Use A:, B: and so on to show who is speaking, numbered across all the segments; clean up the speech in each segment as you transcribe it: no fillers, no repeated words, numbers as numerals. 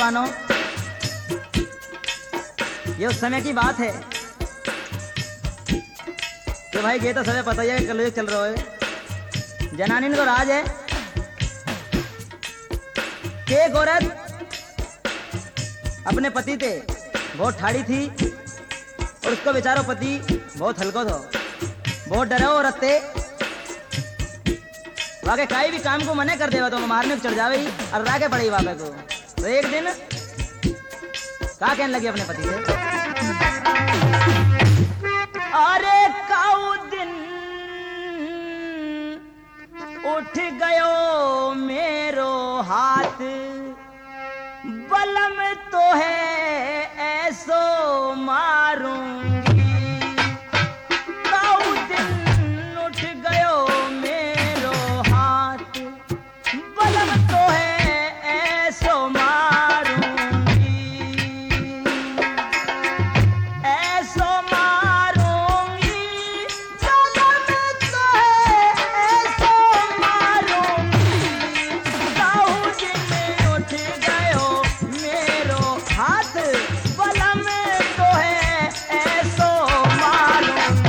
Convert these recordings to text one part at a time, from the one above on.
A: जवानों, ये उस समय की बात है कि भाई ये तो सबे पता ही है कि कलयुग चल रहा है। जनानिन को राज है कि एक औरत अपने पति थे बहुत ठाड़ी थी और उसको बेचारो पति बहुत हल्को था, बहुत डरे औरत थे। वाके काई भी काम को मने कर देवा तो मारने को चढ़ जावे और रागे पड़े वाके को। तो एक दिन का कहने लगी अपने पति से, अरे काऊ दिन उठ गयो मेरो हाथ, बलम तो है ऐसो मारूंगी। काऊ दिन उठ गयो मेरो हाथ, बलम तो है ऐसो मारूंगी, ऐसो मारूंगी। बलम तो है ऐसो मारूंगी। काऊ दिन उठ गयो मेरो हाथ, बलम तो है ऐसो मारूंगी।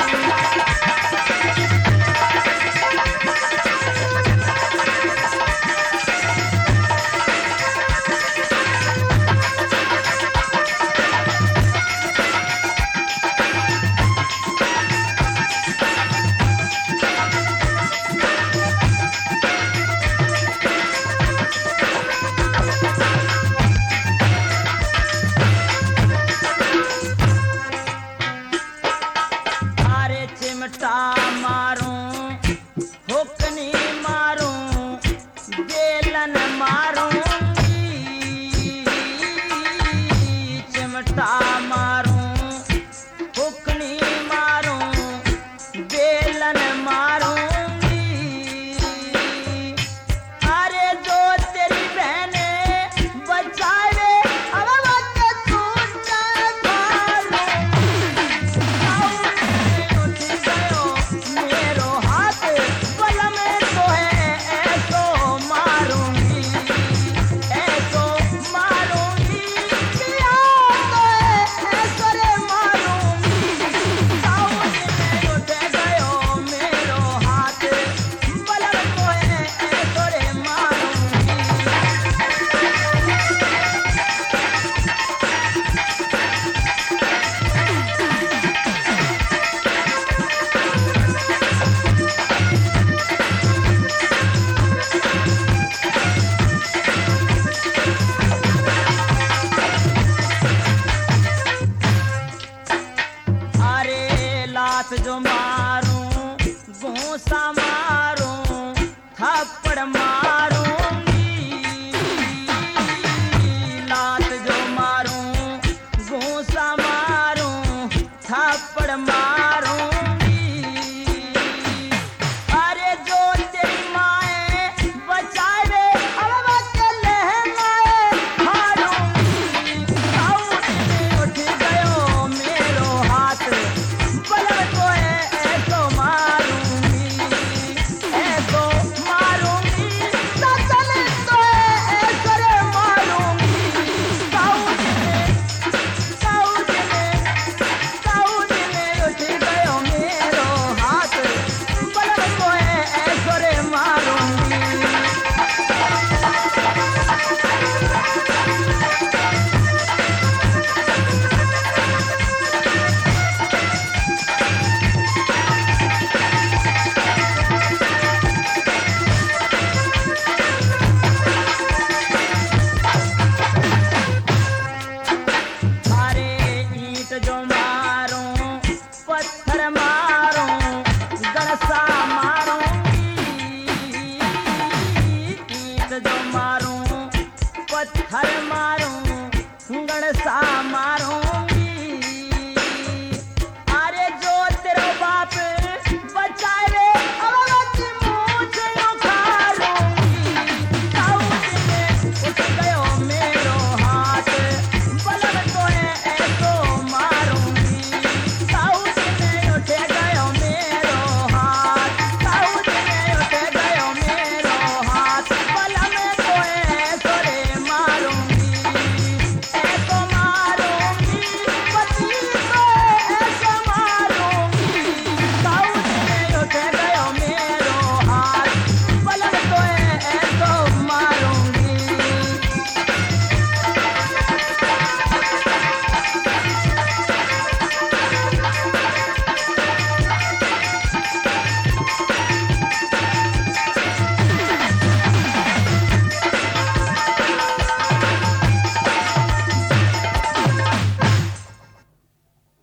A: अरे चिमटा मारूं, हुक्नी मारूं, बेलन मारूंगी। चिमटा मारूं, हुक्नी मारूं, बेलन मारूंगी। अरे जो तेरी बहने बचावे अब वक्त तू न मारूंगी। उठ गयो मेरो हाथ, बलम तो है ऐसो मारूंगी, ऐसो मारूंगी। किया तो है ऐसो रे मारूंगी। उठ गयो मेरो हाथ, बलम तो है ऐसो रे मारूंगी। अरे लात जो मार